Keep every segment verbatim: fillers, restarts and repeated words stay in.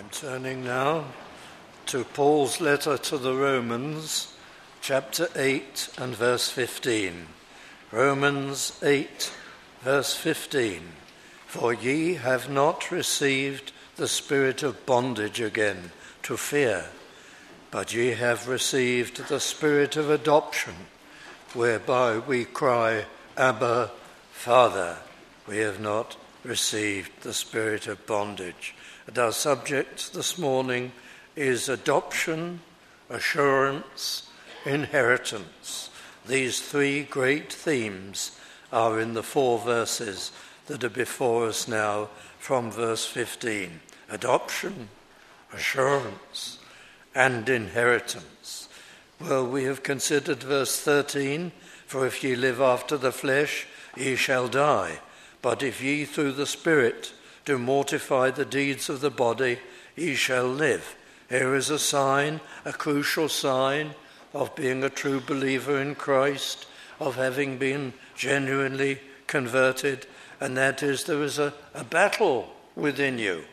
I'm turning now to Paul's letter to the Romans, chapter eight and verse fifteen. Romans eight, verse fifteen. For ye have not received the spirit of bondage again to fear, but ye have received the spirit of adoption, whereby we cry, Abba, Father. We have not received the spirit of bondage. And our subject this morning is adoption, assurance, inheritance. These three great themes are in the four verses that are before us now from verse fifteen. Adoption, assurance, and inheritance. Well, we have considered verse thirteen, for if ye live after the flesh, ye shall die. But if ye through the Spirit do mortify the deeds of the body, ye shall live. Here is a sign, a crucial sign of being a true believer in Christ, of having been genuinely converted, and that is there is a, a battle within you.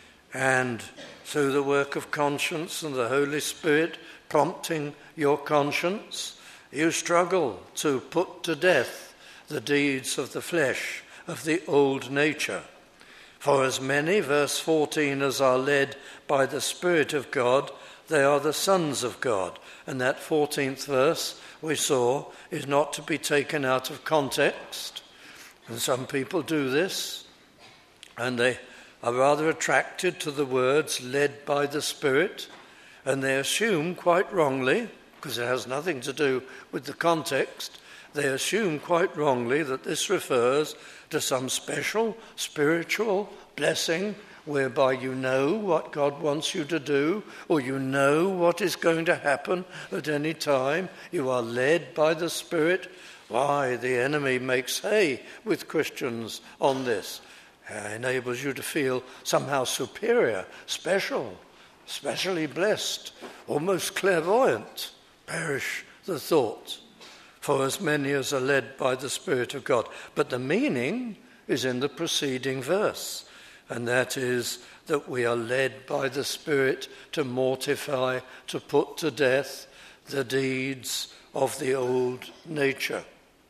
And through the work of conscience and the Holy Spirit prompting your conscience, you struggle to put to death the deeds of the flesh, of the old nature. For as many, verse fourteen, as are led by the Spirit of God, they are the sons of God. And that fourteenth verse we saw is not to be taken out of context. And some people do this, and they are rather attracted to the words led by the Spirit, and they assume quite wrongly, because it has nothing to do with the context, they assume quite wrongly that this refers to some special spiritual blessing whereby you know what God wants you to do, or you know what is going to happen at any time. You are led by the Spirit. Why, the enemy makes hay with Christians on this. It enables you to feel somehow superior, special, specially blessed, almost clairvoyant. Perish the thought. For as many as are led by the Spirit of God. But the meaning is in the preceding verse, and that is that we are led by the Spirit to mortify, to put to death the deeds of the old nature,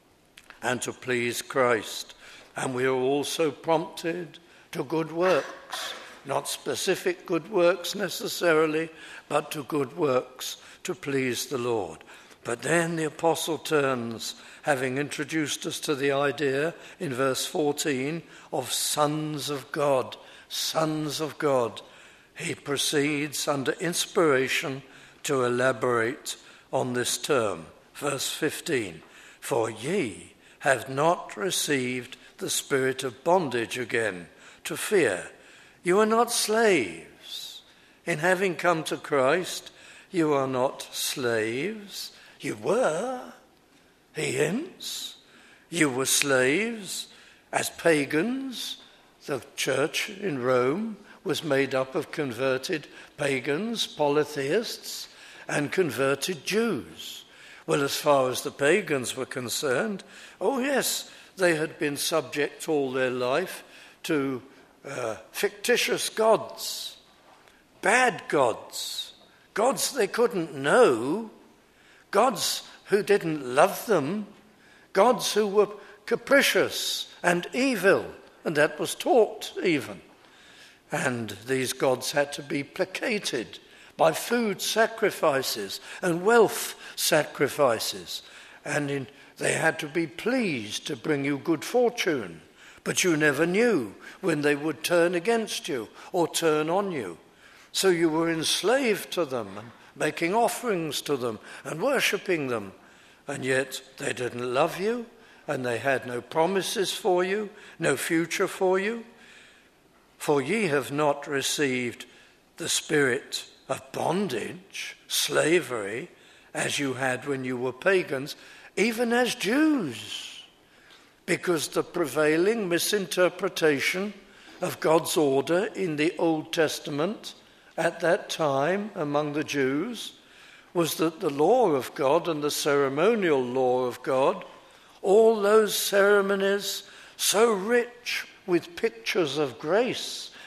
and to please Christ. And we are also prompted to good works, not specific good works necessarily, but to good works to please the Lord. But then the apostle turns, having introduced us to the idea in verse fourteen of sons of God, sons of God. He proceeds under inspiration to elaborate on this term. Verse fifteen, for ye have not received the spirit of bondage again to fear. You are not slaves. In having come to Christ, you are not slaves. You were, he hints. You were slaves as pagans. The church in Rome was made up of converted pagans, polytheists, and converted Jews. Well, as far as the pagans were concerned, oh yes, they had been subject all their life to uh, fictitious gods, bad gods, gods they couldn't know, gods who didn't love them, gods who were capricious and evil, and that was taught even. And these gods had to be placated by food sacrifices and wealth sacrifices, and in, they had to be pleased to bring you good fortune, but you never knew when they would turn against you or turn on you. So you were enslaved to them and making offerings to them and worshipping them, and yet they didn't love you, and they had no promises for you, no future for you. For ye have not received the spirit of bondage, slavery, as you had when you were pagans, even as Jews, because the prevailing misinterpretation of God's order in the Old Testament at that time among the Jews was that the law of God and the ceremonial law of God, all those ceremonies so rich with pictures of grace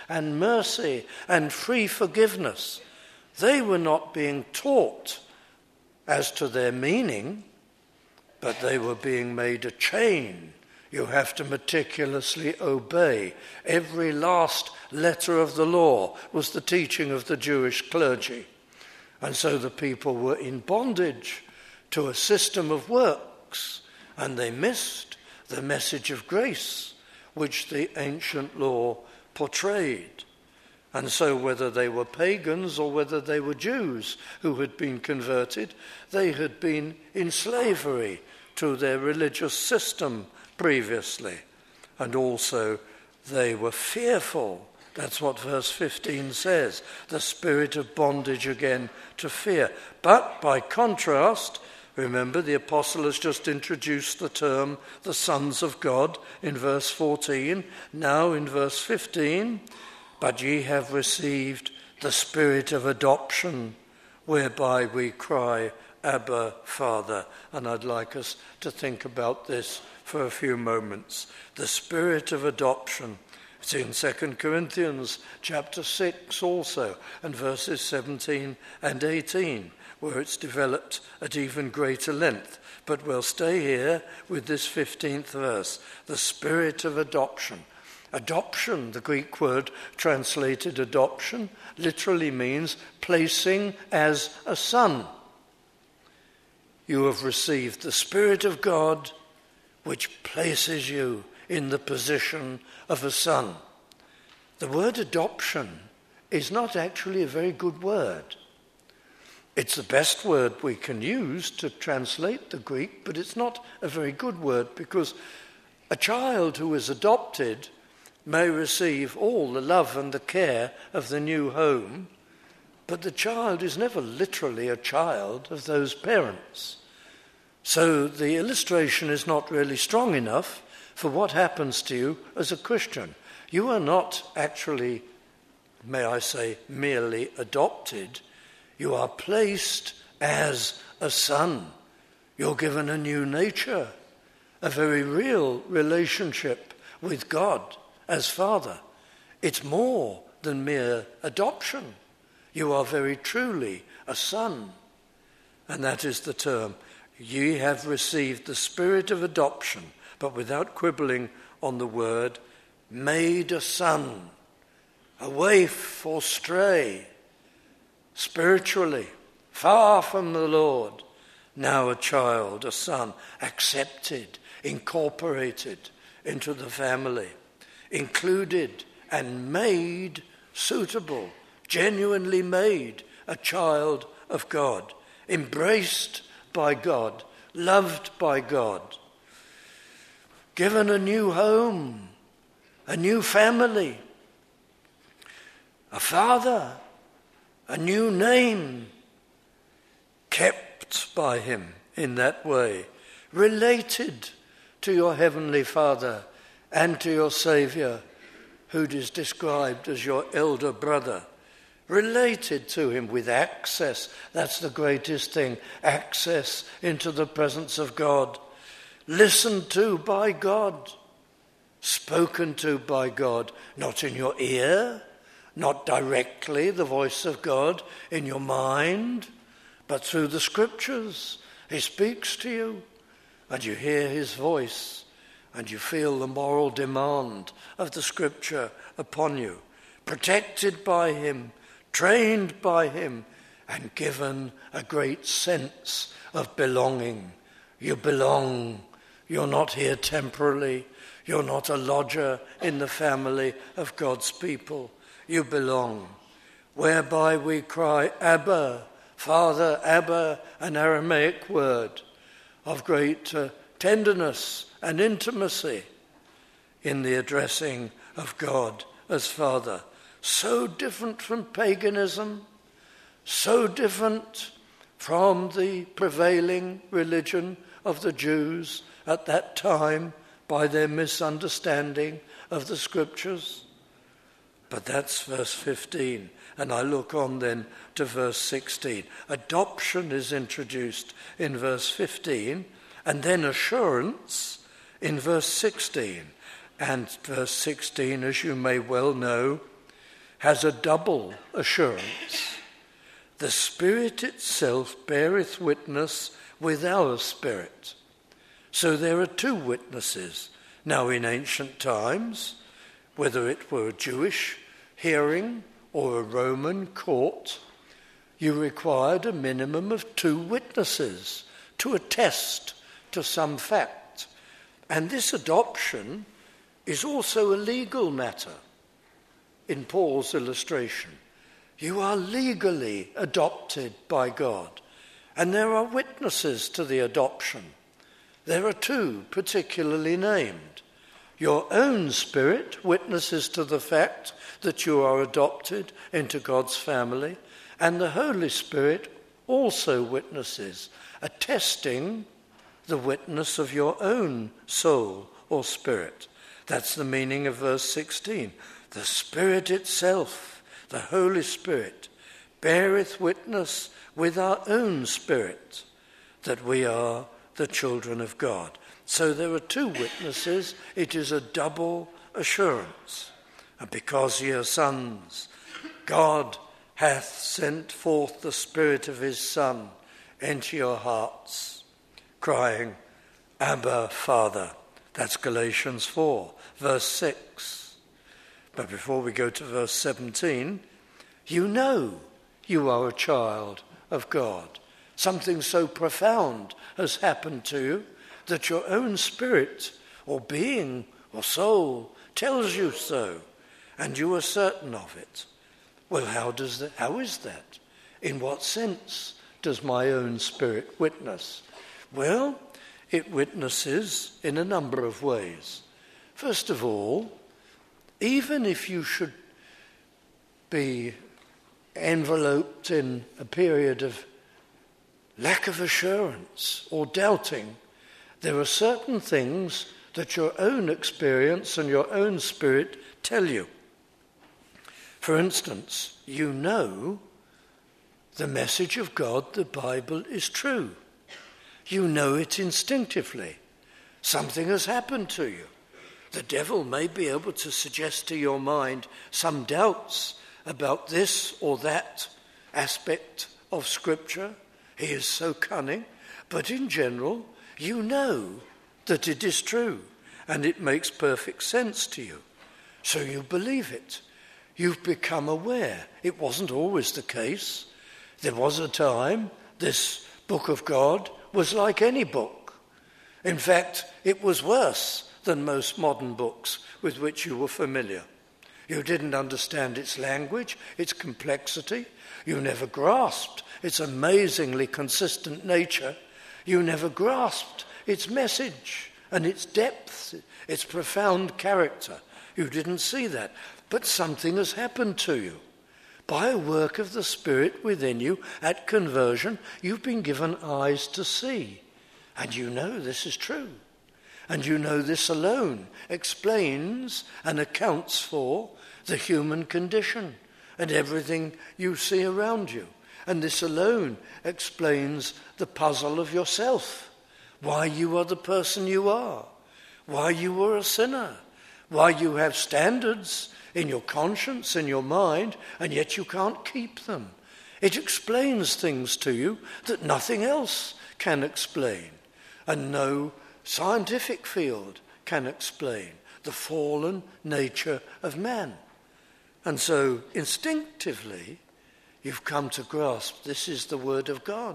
and mercy and free forgiveness. They were not being taught as to their meaning, but they were being made a chain. You have to meticulously obey. Every last letter of the law was the teaching of the Jewish clergy. And so the people were in bondage to a system of works, and they missed the message of grace which the ancient law portrayed. And so whether they were pagans or whether they were Jews who had been converted, they had been in slavery to their religious system previously. And also they were fearful. That's what verse fifteen says, the spirit of bondage again to fear. But by contrast, remember the apostle has just introduced the term the sons of God in verse fourteen. Now in verse fifteen, but ye have received the spirit of adoption, whereby we cry, Abba, Father. And I'd like us to think about this for a few moments. The spirit of adoption. It's in Second Corinthians chapter six also, and verses seventeen and eighteen, where it's developed at even greater length. But we'll stay here with this fifteenth verse, the spirit of adoption. Adoption, the Greek word translated adoption, literally means placing as a son. You have received the Spirit of God, which places you in the position of a son. The word adoption is not actually a very good word. It's the best word we can use to translate the Greek, but it's not a very good word, because a child who is adopted may receive all the love and the care of the new home, but the child is never literally a child of those parents. So the illustration is not really strong enough for what happens to you as a Christian. You are not actually, may I say, merely adopted. You are placed as a son. You're given a new nature, a very real relationship with God as Father. It's more than mere adoption. You are very truly a son. And that is the term. Ye have received the spirit of adoption, but without quibbling on the word, made a son, a waif or stray, spiritually, far from the Lord, now a child, a son, accepted, incorporated into the family, included and made suitable, genuinely made a child of God, embraced by God, loved by God, given a new home, a new family, a father, a new name, kept by him in that way, related to your heavenly Father and to your Saviour, who is described as your elder brother, related to him with access. That's the greatest thing, access into the presence of God, listened to by God, spoken to by God, not in your ear, not directly the voice of God in your mind, but through the Scriptures. He speaks to you, and you hear his voice, and you feel the moral demand of the Scripture upon you, protected by him, trained by him, and given a great sense of belonging. You belong. You're not here temporarily. You're not a lodger in the family of God's people. You belong. Whereby we cry, Abba, Father. Abba, an Aramaic word of great uh, tenderness and intimacy in the addressing of God as Father. So different from paganism, so different from the prevailing religion of the Jews at that time by their misunderstanding of the Scriptures. But that's verse fifteen. And I look on then to verse sixteen. Adoption is introduced in verse fifteen, and then assurance in verse sixteen. And verse sixteen, as you may well know, has a double assurance. The Spirit itself beareth witness with our spirit. So there are two witnesses. Now in ancient times, whether it were a Jewish hearing or a Roman court, you required a minimum of two witnesses to attest to some fact. And this adoption is also a legal matter. In Paul's illustration, you are legally adopted by God, and there are witnesses to the adoption. There are two particularly named. Your own spirit witnesses to the fact that you are adopted into God's family, and the Holy Spirit also witnesses, attesting the witness of your own soul or spirit. That's the meaning of verse sixteen. The Spirit itself, the Holy Spirit, beareth witness with our own spirit that we are the children of God. So there are two witnesses. It is a double assurance. And because ye are sons, God hath sent forth the Spirit of his Son into your hearts, crying, Abba, Father. That's Galatians four, verse six. But before we go to verse seventeen, you know you are a child of God. Something so profound has happened to you that your own spirit or being or soul tells you so, and you are certain of it. Well, how does that, how is that? In what sense does my own spirit witness? Well, it witnesses in a number of ways. First of all, even if you should be enveloped in a period of lack of assurance or doubting, there are certain things that your own experience and your own spirit tell you. For instance, you know the message of God, the Bible, is true. You know it instinctively. Something has happened to you. The devil may be able to suggest to your mind some doubts about this or that aspect of Scripture. He is so cunning. But in general, you know that it is true, and it makes perfect sense to you. So you believe it. You've become aware. It wasn't always the case. There was a time this book of God was like any book. In fact, it was worse than most modern books with which you were familiar. You didn't understand its language, its complexity. You never grasped its amazingly consistent nature. You never grasped its message and its depth, its profound character. You didn't see that. But something has happened to you. By a work of the Spirit within you at conversion, you've been given eyes to see. And you know this is true. And you know this alone explains and accounts for the human condition and everything you see around you. And this alone explains the puzzle of yourself, why you are the person you are, why you were a sinner, why you have standards in your conscience, in your mind, and yet you can't keep them. It explains things to you that nothing else can explain, and no scientific field can explain the fallen nature of man. And so instinctively, you've come to grasp this is the word of God.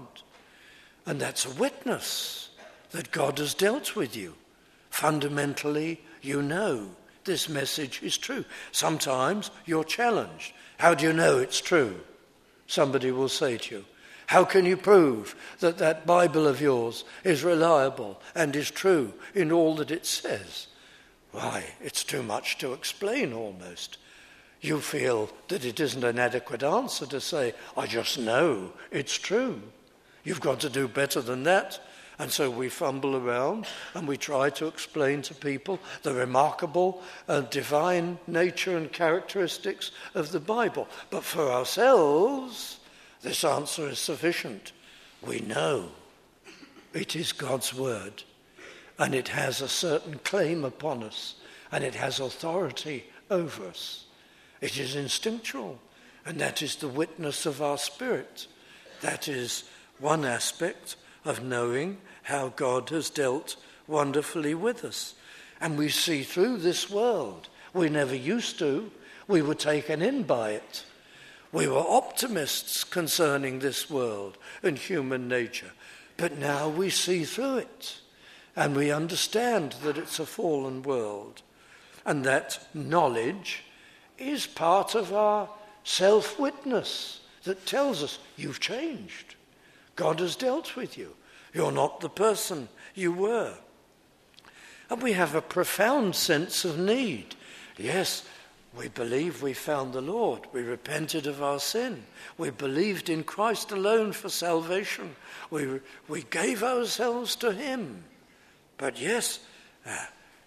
And that's a witness that God has dealt with you. Fundamentally, you know this message is true. Sometimes you're challenged. How do you know it's true? Somebody will say to you, how can you prove that that Bible of yours is reliable and is true in all that it says? Why, it's too much to explain almost. You feel that it isn't an adequate answer to say, I just know it's true. You've got to do better than that. And so we fumble around and we try to explain to people the remarkable uh, divine nature and characteristics of the Bible. But for ourselves, this answer is sufficient. We know it is God's word, and it has a certain claim upon us, and it has authority over us. It is instinctual, and that is the witness of our spirit. That is one aspect of knowing how God has dealt wonderfully with us. And we see through this world. We never used to. We were taken in by it. We were optimists concerning this world and human nature. But now we see through it. And we understand that it's a fallen world. And that knowledge is part of our self-witness that tells us, you've changed. God has dealt with you. You're not the person you were. And we have a profound sense of need. Yes, we believe we found the Lord. We repented of our sin. We believed in Christ alone for salvation. We, we gave ourselves to him. But yes, uh,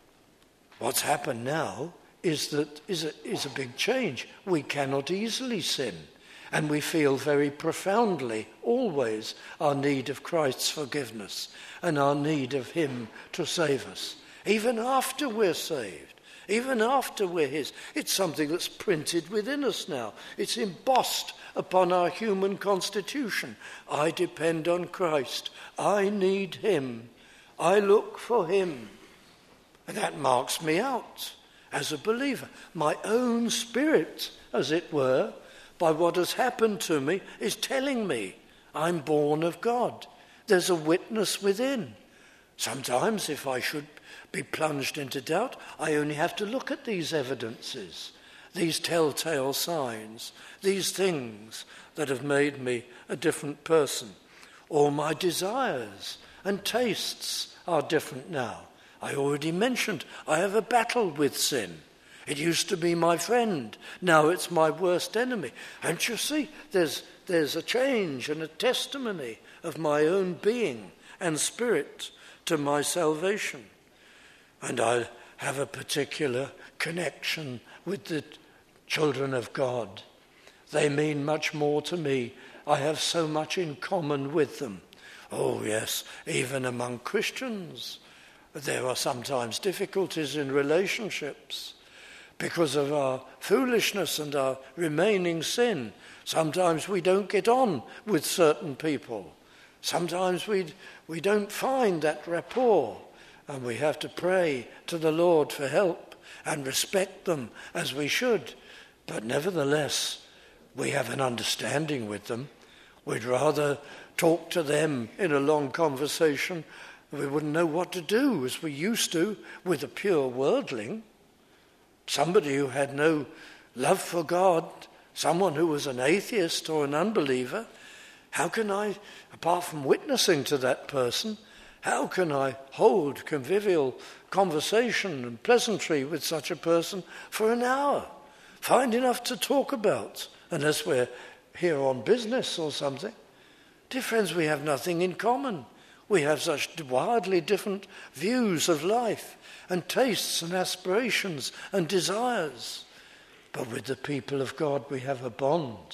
what's happened now is that is a, is a big change. We cannot easily sin. And we feel very profoundly, always, our need of Christ's forgiveness and our need of him to save us. Even after we're saved, even after we're his. It's something that's printed within us now. It's embossed upon our human constitution. I depend on Christ. I need him. I look for him. And that marks me out as a believer. My own spirit, as it were, by what has happened to me, is telling me I'm born of God. There's a witness within. Sometimes, if I should be plunged into doubt, I only have to look at these evidences, these telltale signs, these things that have made me a different person. All my desires and tastes are different now. I already mentioned I have a battle with sin. It used to be my friend. Now it's my worst enemy. And you see, there's, there's a change and a testimony of my own being and spirit to my salvation. And I have a particular connection with the children of God. They mean much more to me. I have so much in common with them. Oh yes, even among Christians, there are sometimes difficulties in relationships because of our foolishness and our remaining sin. Sometimes we don't get on with certain people. Sometimes we we don't find that rapport, and we have to pray to the Lord for help and respect them as we should. But nevertheless, we have an understanding with them. We'd rather talk to them in a long conversation. We wouldn't know what to do as we used to with a pure worldling. Somebody who had no love for God, someone who was an atheist or an unbeliever. How can I, apart from witnessing to that person, how can I hold convivial conversation and pleasantry with such a person for an hour? Find enough to talk about, unless we're here on business or something. Dear friends, we have nothing in common. We have such wildly different views of life and tastes and aspirations and desires. But with the people of God we have a bond.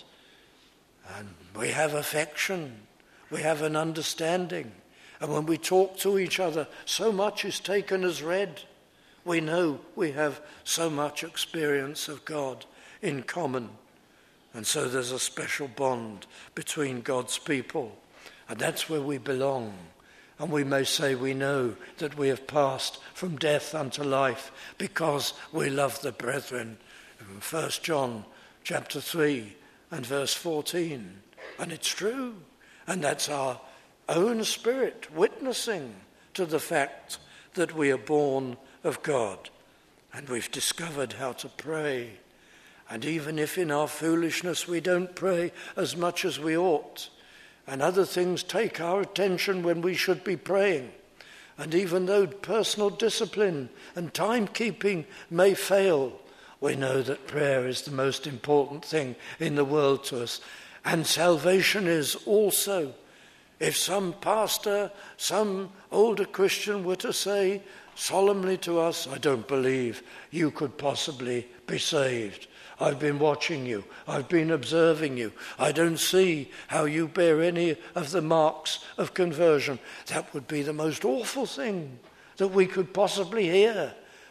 And we have affection, we have an understanding. And when we talk to each other, so much is taken as read. We know we have so much experience of God in common. And so there's a special bond between God's people. And that's where we belong. And we may say we know that we have passed from death unto life because we love the brethren. First John chapter three and verse fourteen. And it's true. And that's our own spirit witnessing to the fact that we are born of God. And we've discovered how to pray. And even if in our foolishness we don't pray as much as we ought, and other things take our attention when we should be praying, and even though personal discipline and timekeeping may fail, we know that prayer is the most important thing in the world to us. And salvation is also. If some pastor, some older Christian were to say solemnly to us, I don't believe you could possibly be saved. I've been watching you. I've been observing you. I don't see how you bear any of the marks of conversion. That would be the most awful thing that we could possibly hear.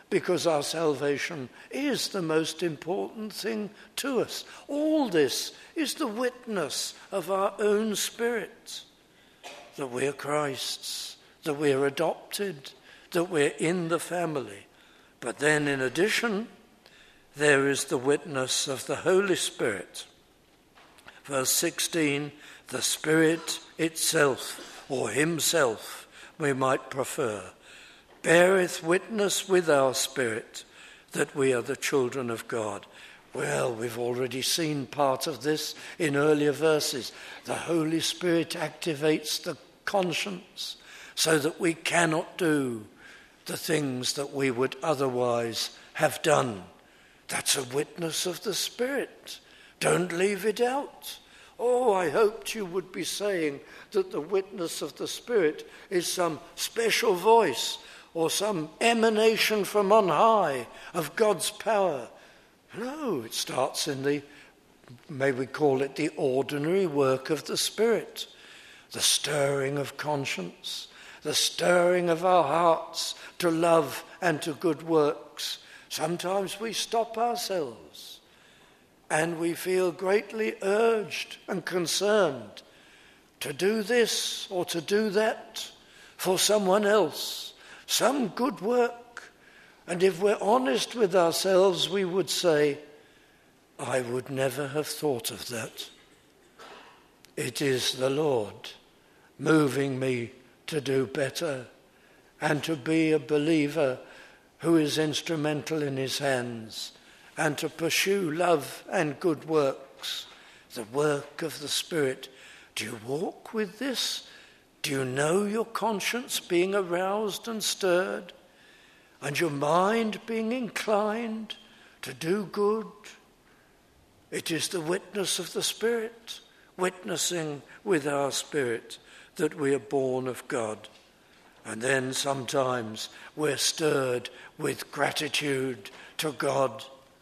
because our salvation is the most important thing to us. All this is the witness of our own spirit, that we're Christ's, that we're adopted, that we're in the family. But then in addition, there is the witness of the Holy Spirit. Verse sixteen, the Spirit itself, or himself, we might prefer, beareth witness with our spirit that we are the children of God. Well, we've already seen part of this in earlier verses. The Holy Spirit activates the conscience so that we cannot do the things that we would otherwise have done. That's a witness of the Spirit. Don't leave it out. Oh, I hoped you would be saying that the witness of the Spirit is some special voice or some emanation from on high of God's power. No, it starts in the, may we call it the ordinary work of the Spirit. The stirring of conscience, the stirring of our hearts to love and to good works. Sometimes we stop ourselves and we feel greatly urged and concerned to do this or to do that for someone else. Some good work. And if we're honest with ourselves, we would say, I would never have thought of that. It is the Lord moving me to do better and to be a believer who is instrumental in his hands and to pursue love and good works, the work of the Spirit. Do you walk with this? Do you know your conscience being aroused and stirred, and your mind being inclined to do good? It is the witness of the Spirit, witnessing with our spirit that we are born of God. And then sometimes we're stirred with gratitude to God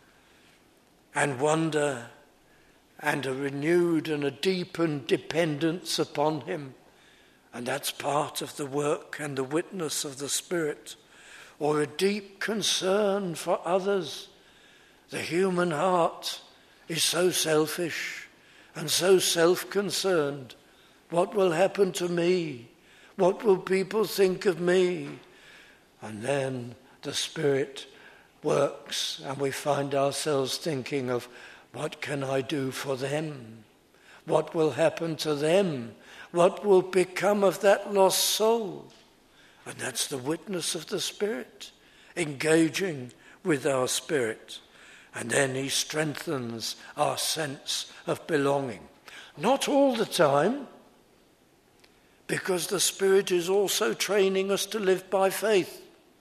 and wonder and a renewed and a deepened dependence upon him. And that's part of the work and the witness of the Spirit. Or a deep concern for others. The human heart is so selfish and so self-concerned. What will happen to me? What will people think of me? And then the Spirit works and we find ourselves thinking of, what can I do for them? What will happen to them? What will become of that lost soul? And that's the witness of the Spirit, engaging with our spirit. And then he strengthens our sense of belonging. Not all the time, because the Spirit is also training us to live by faith.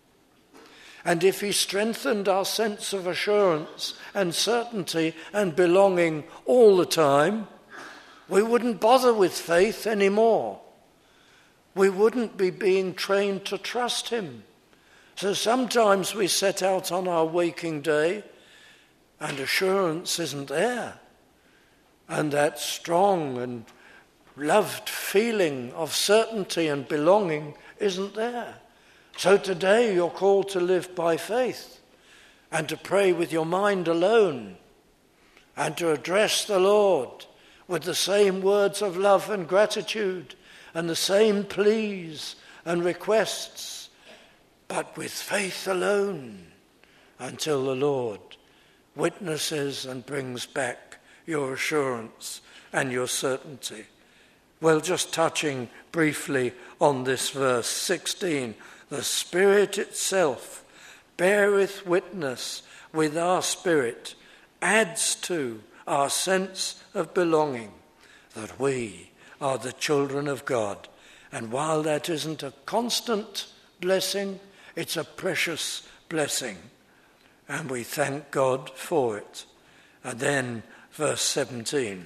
And if he strengthened our sense of assurance and certainty and belonging all the time, we wouldn't bother with faith anymore. We wouldn't be being trained to trust him. So sometimes we set out on our waking day and assurance isn't there. And that strong and loved feeling of certainty and belonging isn't there. So today you're called to live by faith and to pray with your mind alone and to address the Lord with the same words of love and gratitude and the same pleas and requests, but with faith alone until the Lord witnesses and brings back your assurance and your certainty. Well, just touching briefly on this verse sixteen, the Spirit itself beareth witness with our spirit, adds to our sense of belonging, that we are the children of God. And while that isn't a constant blessing, it's a precious blessing. And we thank God for it. And then verse seventeen,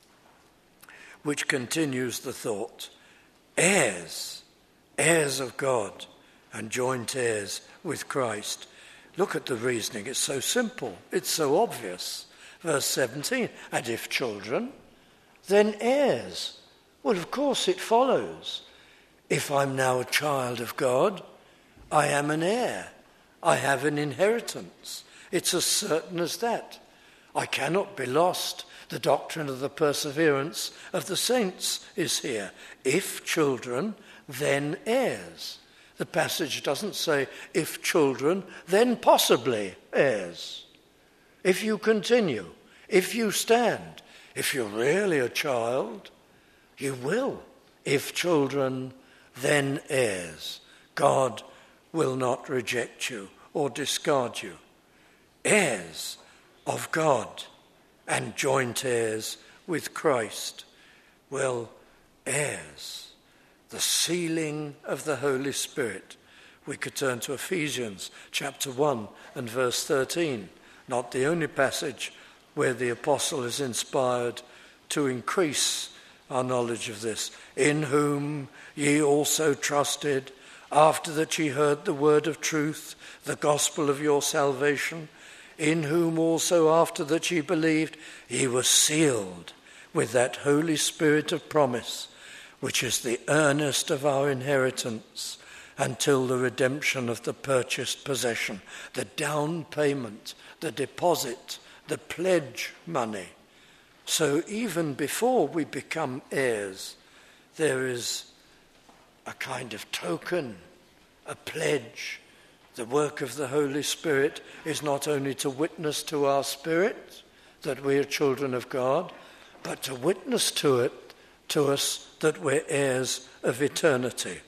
which continues the thought, heirs, heirs of God, and joint heirs with Christ. Look at the reasoning. It's so simple. It's so obvious. Verse seventeen, and if children, then heirs. Well, of course it follows. If I'm now a child of God, I am an heir. I have an inheritance. It's as certain as that. I cannot be lost. The doctrine of the perseverance of the saints is here. If children, then heirs. The passage doesn't say, if children, then possibly heirs. If you continue, if you stand, if you're really a child, you will. If children, then heirs. God will not reject you or discard you. Heirs of God and joint heirs with Christ. Well, heirs. The sealing of the Holy Spirit. We could turn to Ephesians chapter one and verse thirteen. Not the only passage where the apostle is inspired to increase our knowledge of this. In whom ye also trusted, after that ye heard the word of truth, the gospel of your salvation, in whom also after that ye believed, ye were sealed with that Holy Spirit of promise, which is the earnest of our inheritance until the redemption of the purchased possession, the down payment, the deposit, the pledge money. So even before we become heirs, there is a kind of token, a pledge. The work of the Holy Spirit is not only to witness to our spirit that we are children of God, but to witness to it, to us, that we're heirs of eternity.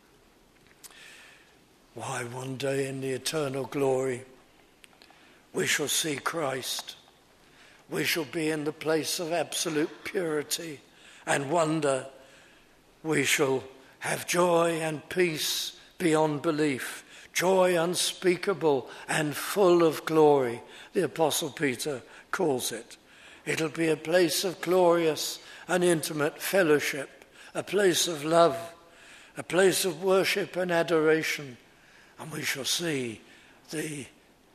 Why, one day in the eternal glory, we shall see Christ. We shall be in the place of absolute purity and wonder. We shall have joy and peace beyond belief, joy unspeakable and full of glory, the Apostle Peter calls it. It'll be a place of glorious and intimate fellowship, a place of love, a place of worship and adoration, and we shall see the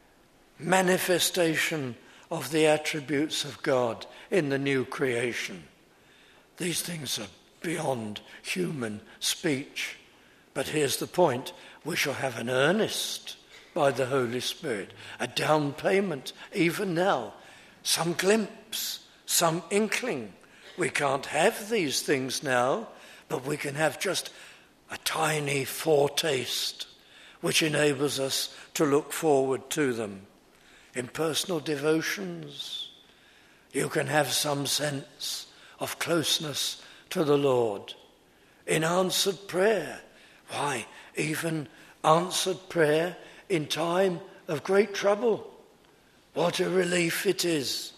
manifestation of the attributes of God in the new creation. These things are beyond human speech. But here's the point. We shall have an earnest by the Holy Spirit, a down payment even now, some glimpse, some inkling. We can't have these things now, but we can have just a tiny foretaste which enables us to look forward to them. In personal devotions, you can have some sense of closeness to the Lord. In answered prayer, why, even answered prayer in time of great trouble. What a relief it is,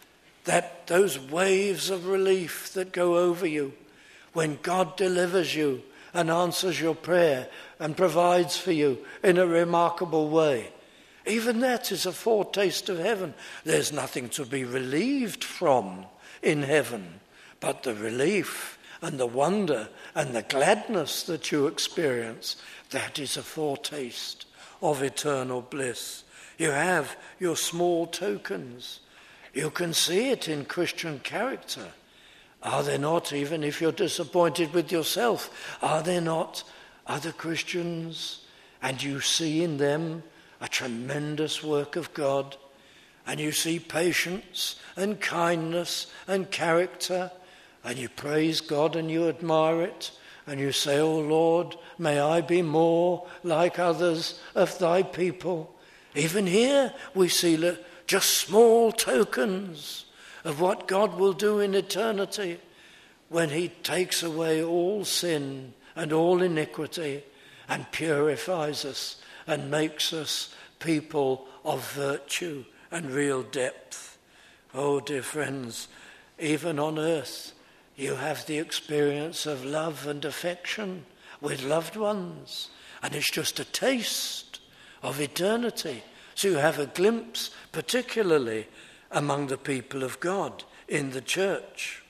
that those waves of relief that go over you when God delivers you and answers your prayer and provides for you in a remarkable way. Even that is a foretaste of heaven. There's nothing to be relieved from in heaven, but the relief and the wonder and the gladness that you experience, that is a foretaste of eternal bliss. You have your small tokens. You can see it in Christian character. Are there not, even if you're disappointed with yourself, are there not other Christians, and you see in them a tremendous work of God, and you see patience and kindness and character, and you praise God and you admire it, and you say, "Oh Lord, may I be more like others of thy people." Even here we see just small tokens of what God will do in eternity when he takes away all sin and all iniquity and purifies us and makes us people of virtue and real depth. Oh, dear friends, even on earth you have the experience of love and affection with loved ones, and it's just a taste of eternity. So you have a glimpse, particularly among the people of God in the church.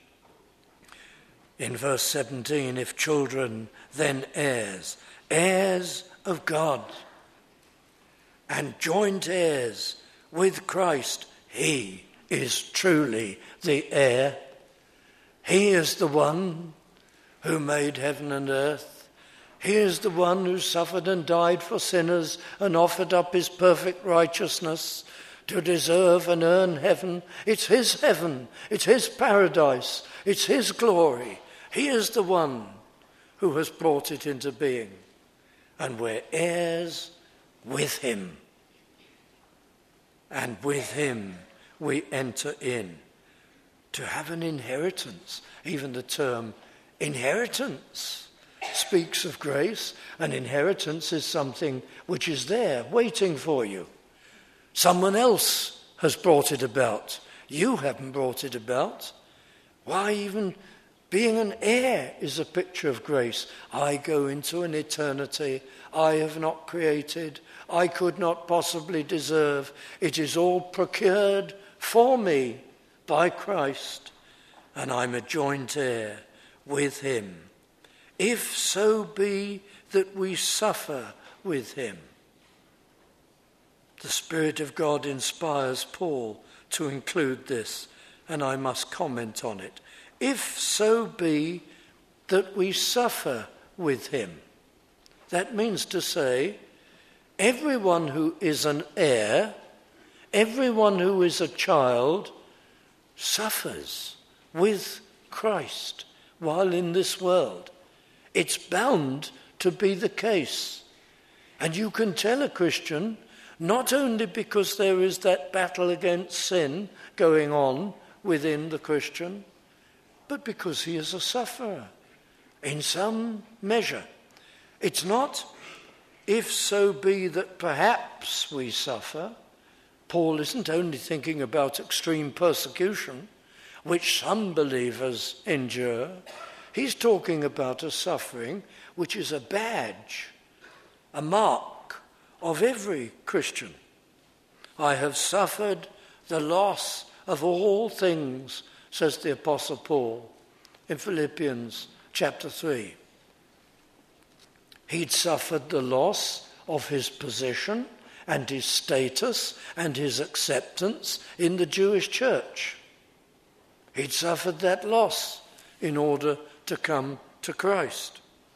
In verse seventeen, if children, then heirs, heirs of God, and joint heirs with Christ. He is truly the heir. He is the one who made heaven and earth. He is the one who suffered and died for sinners and offered up his perfect righteousness to deserve and earn heaven. It's his heaven. It's his paradise. It's his glory. He is the one who has brought it into being. And we're heirs with him. And with him we enter in to have an inheritance. Even the term inheritance speaks of grace. An inheritance is something which is there, waiting for you. Someone else has brought it about. You haven't brought it about. Why, even being an heir is a picture of grace. I go into an eternity I have not created. I could not possibly deserve. It is all procured for me by Christ, and I'm a joint heir with him. If so be that we suffer with him. The Spirit of God inspires Paul to include this, and I must comment on it. If so be that we suffer with him. That means to say, everyone who is an heir, everyone who is a child, suffers with Christ while in this world. It's bound to be the case. And you can tell a Christian, not only because there is that battle against sin going on within the Christian, but because he is a sufferer in some measure. It's not, if so be that perhaps we suffer. Paul isn't only thinking about extreme persecution, which some believers endure. He's talking about a suffering which is a badge, a mark of every Christian. I have suffered the loss of all things, says the Apostle Paul in Philippians chapter three. He'd suffered the loss of his position and his status and his acceptance in the Jewish church. He'd suffered that loss in order to come to Christ.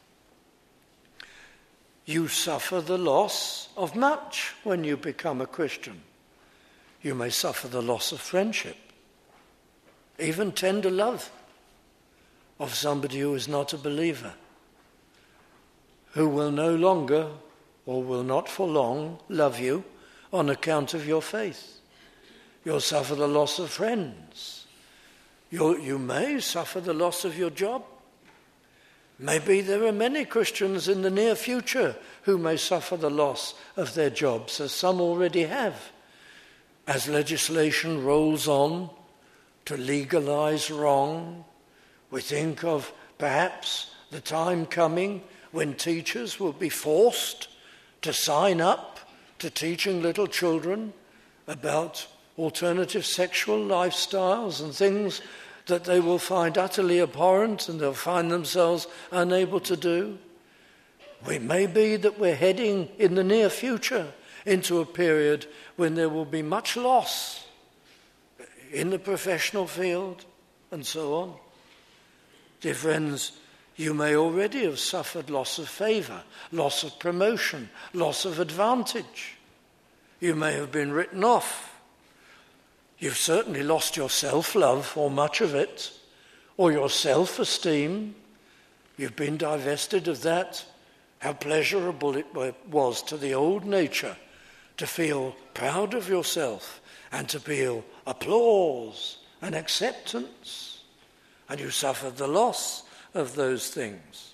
You suffer the loss of much when you become a Christian. You may suffer the loss of friendship, even tender love of somebody who is not a believer, who will no longer or will not for long love you on account of your faith. You'll suffer the loss of friends. You'll, you may suffer the loss of your job. Maybe there are many Christians in the near future who may suffer the loss of their jobs, as some already have. As legislation rolls on to legalize wrong, we think of perhaps the time coming when teachers will be forced to sign up to teaching little children about alternative sexual lifestyles and things that they will find utterly abhorrent and they'll find themselves unable to do. It may be that we're heading in the near future into a period when there will be much loss in the professional field and so on. Dear friends, you may already have suffered loss of favour, loss of promotion, loss of advantage. You may have been written off. You've certainly lost your self-love, or much of it, or your self-esteem. You've been divested of that. How pleasurable it was to the old nature to feel proud of yourself and to feel applause and acceptance. And you suffered the loss of those things.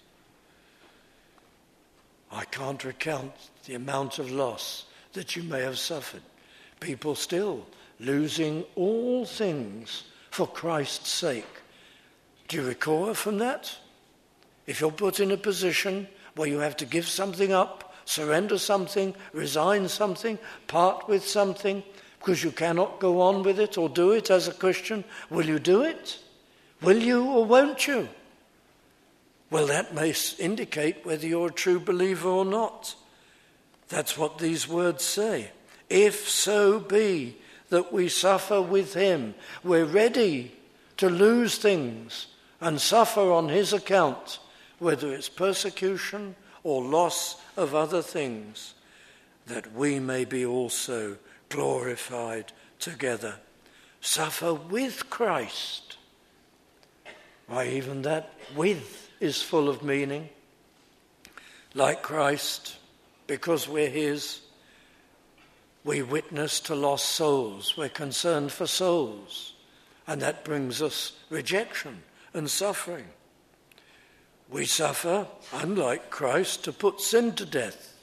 I can't recount the amount of loss that you may have suffered. People still losing all things for Christ's sake. Do you recoil from that? If you're put in a position where you have to give something up, surrender something, resign something, part with something, because you cannot go on with it or do it as a Christian, will you do it? Will you or won't you? Well, that may indicate whether you're a true believer or not. That's what these words say. If so be that we suffer with him, we're ready to lose things and suffer on his account, whether it's persecution or loss of other things, that we may be also glorified together. Suffer with Christ. Why, even that with is full of meaning. Like Christ, because we're his, we witness to lost souls. We're concerned for souls. And that brings us rejection and suffering. We suffer, unlike Christ, to put sin to death.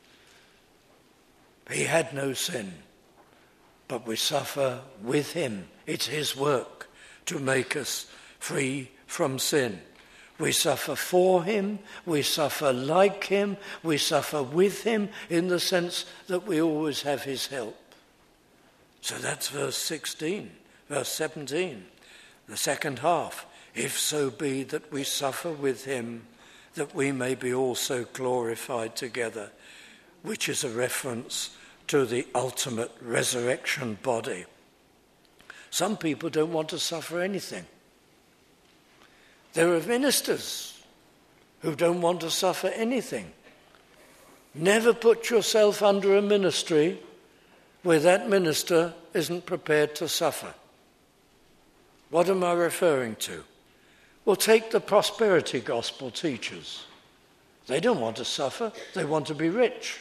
He had no sin, but we suffer with him. It's his work to make us free from sin. We suffer for him, we suffer like him, we suffer with him in the sense that we always have his help. So that's verse sixteen, verse seventeen, the second half. If so be that we suffer with him, that we may be also glorified together, which is a reference to the ultimate resurrection body. Some people don't want to suffer anything. There are ministers who don't want to suffer anything. Never put yourself under a ministry where that minister isn't prepared to suffer. What am I referring to? Well, take the prosperity gospel teachers. They don't want to suffer, they want to be rich.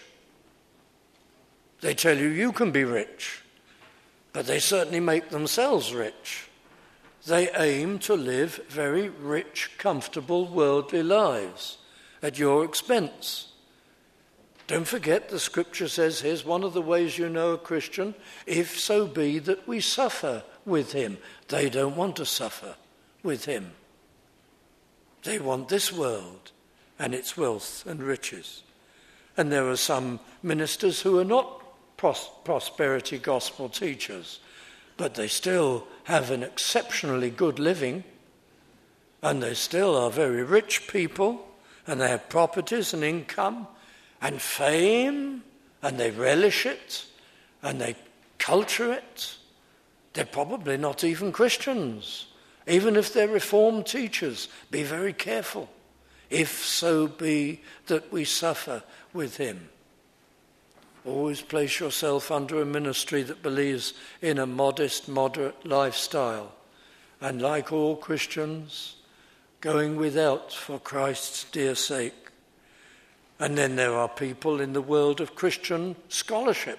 They tell you you can be rich, but they certainly make themselves rich. They aim to live very rich, comfortable, worldly lives at your expense. Don't forget the scripture says, here's one of the ways you know a Christian, if so be that we suffer with him. They don't want to suffer with him. They want this world and its wealth and riches. And there are some ministers who are not pros- prosperity gospel teachers, but they still have an exceptionally good living, and they still are very rich people, and they have properties and income and fame, and they relish it, and they culture it. They're probably not even Christians. Even if they're Reformed teachers, be very careful. If so be that we suffer with him. Always place yourself under a ministry that believes in a modest, moderate lifestyle. And like all Christians, going without for Christ's dear sake. And then there are people in the world of Christian scholarship.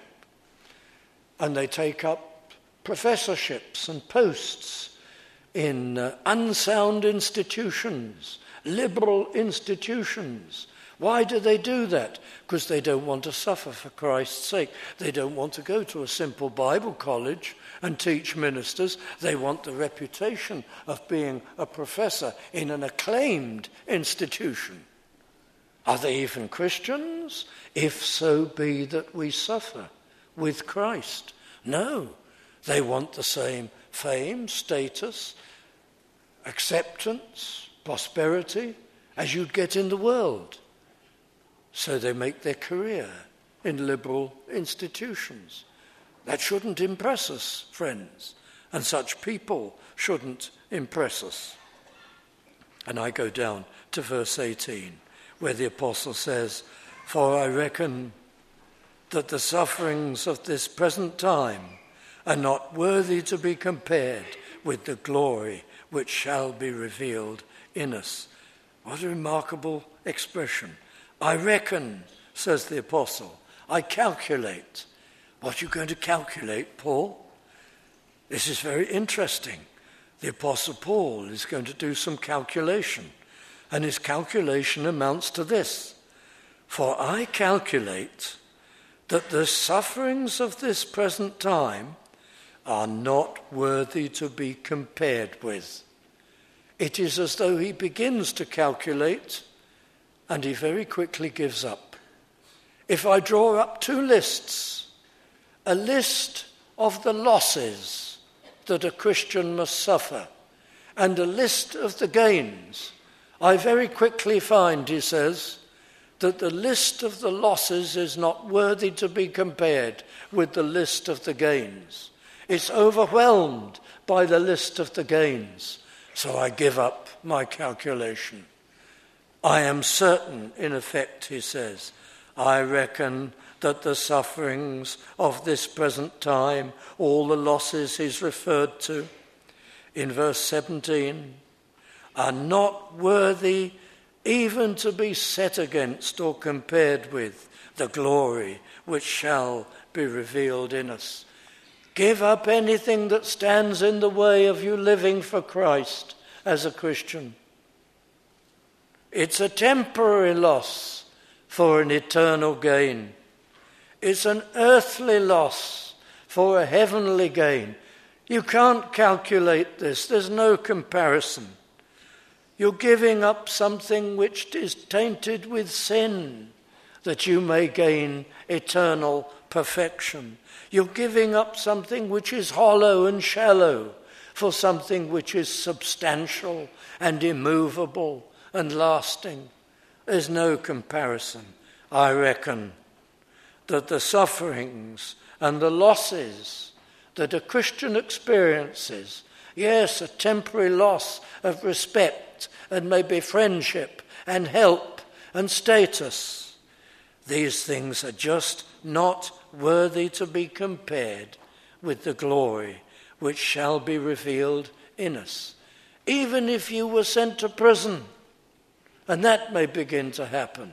And they take up professorships and posts in uh, unsound institutions, liberal institutions. Why do they do that? Because they don't want to suffer for Christ's sake. They don't want to go to a simple Bible college and teach ministers. They want the reputation of being a professor in an acclaimed institution. Are they even Christians? If so be that we suffer with Christ. No, they want the same fame, status, acceptance, prosperity as you'd get in the world. So they make their career in liberal institutions. That shouldn't impress us, friends, and such people shouldn't impress us. And I go down to verse eighteen, where the apostle says, "For I reckon that the sufferings of this present time are not worthy to be compared with the glory which shall be revealed in us." What a remarkable expression. I reckon, says the apostle, I calculate. What are you going to calculate, Paul? This is very interesting. The apostle Paul is going to do some calculation, and his calculation amounts to this. For I calculate that the sufferings of this present time are not worthy to be compared with. It is as though he begins to calculate and he very quickly gives up. If I draw up two lists, a list of the losses that a Christian must suffer and a list of the gains, I very quickly find, he says, that the list of the losses is not worthy to be compared with the list of the gains. It's overwhelmed by the list of the gains. So I give up my calculation. I am certain, in effect, he says, I reckon that the sufferings of this present time, all the losses he's referred to in verse seventeen, are not worthy even to be set against or compared with the glory which shall be revealed in us. Give up anything that stands in the way of you living for Christ as a Christian. It's a temporary loss for an eternal gain. It's an earthly loss for a heavenly gain. You can't calculate this. There's no comparison. You're giving up something which is tainted with sin, that you may gain eternal perfection. You're giving up something which is hollow and shallow for something which is substantial and immovable and lasting. There's no comparison. I reckon that the sufferings and the losses that a Christian experiences, yes, a temporary loss of respect and maybe friendship and help and status, these things are just not worthy to be compared with the glory which shall be revealed in us. Even if you were sent to prison, and that may begin to happen,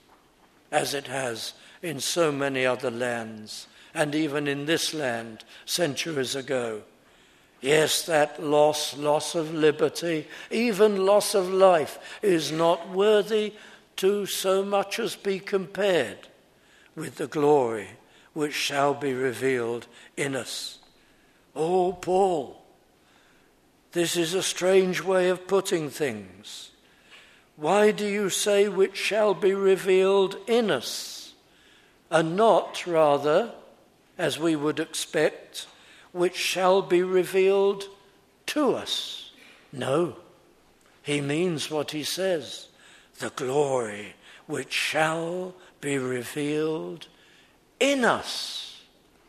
as it has in so many other lands, and even in this land centuries ago. Yes, that loss, loss of liberty, even loss of life, is not worthy to so much as be compared with the glory which shall be revealed in us. Oh, Paul, this is a strange way of putting things. Why do you say which shall be revealed in us, and not, rather, as we would expect, which shall be revealed to us? No, he means what he says, the glory which shall be revealed in us.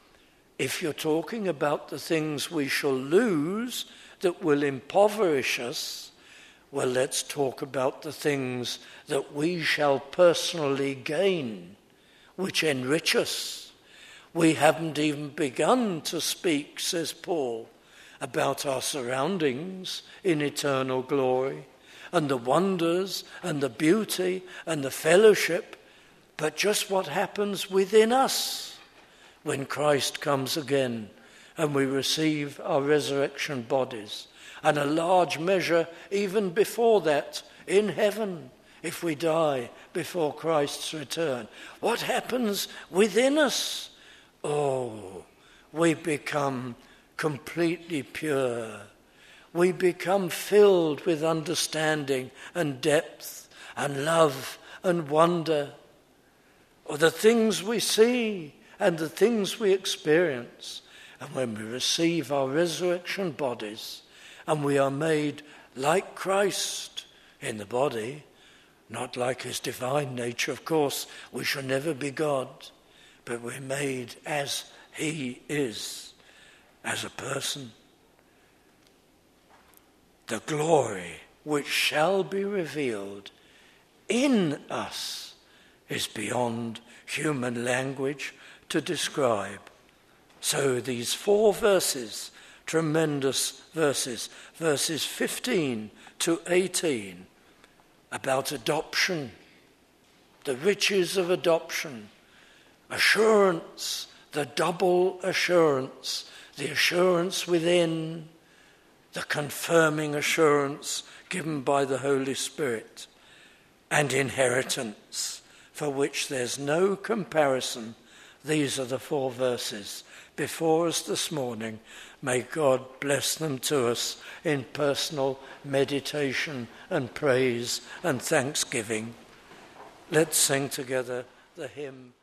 If you're talking about the things we shall lose that will impoverish us, well, let's talk about the things that we shall personally gain, which enrich us. We haven't even begun to speak, says Paul, about our surroundings in eternal glory and the wonders and the beauty and the fellowship, but just what happens within us when Christ comes again and we receive our resurrection bodies. And a large measure even before that in heaven, if we die before Christ's return. What happens within us? Oh, we become completely pure. We become filled with understanding and depth and love and wonder. Or the things we see and the things we experience. And when we receive our resurrection bodies and we are made like Christ in the body, not like his divine nature, of course, we shall never be God, but we're made as he is, as a person. The glory which shall be revealed in us is beyond human language to describe. So these four verses, tremendous verses, verses fifteen to eighteen, about adoption, the riches of adoption, assurance, the double assurance, the assurance within, the confirming assurance given by the Holy Spirit, and inheritance, for which there's no comparison. These are the four verses before us this morning. May God bless them to us in personal meditation and praise and thanksgiving. Let's sing together the hymn.